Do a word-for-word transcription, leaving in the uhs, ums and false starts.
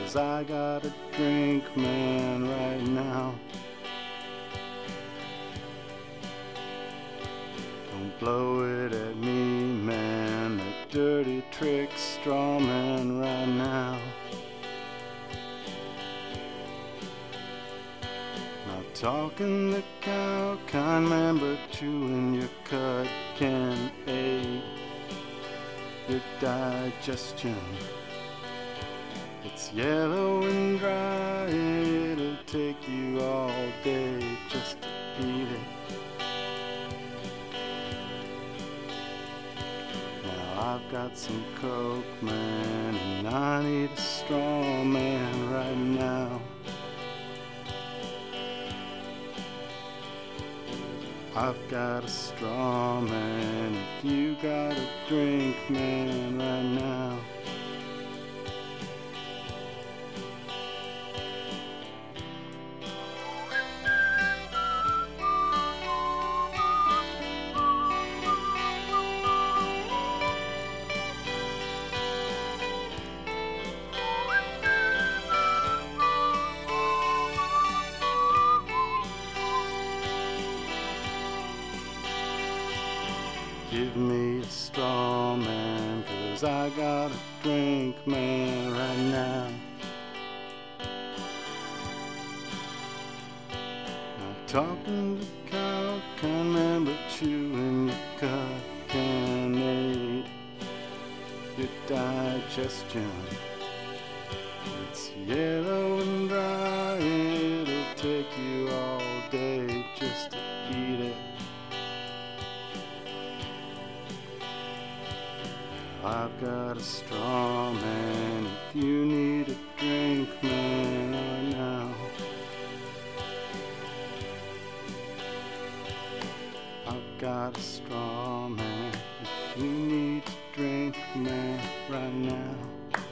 'cause I got a drink, man, right now. Don't blow it at me, man, that dirty trick straw man right now. Not talking the cow kind, man, but chewing your cud can aid your digestion. It's yellow and dry, it'll take you all day just to eat it. Now I've got some coke, man, and I need a straw man right now. I've got a straw man, if you got a drink, man, right now. Give me a straw man, 'cause I got a drink, man, right now. Not talking to cow can, man, but chewing your cud can aid your digestion. It's yellow and dry, it'll take you all day just to eat it. I've got a straw man, if you need a drink, man, right now. I've got a straw man, if you need a drink, man, right now.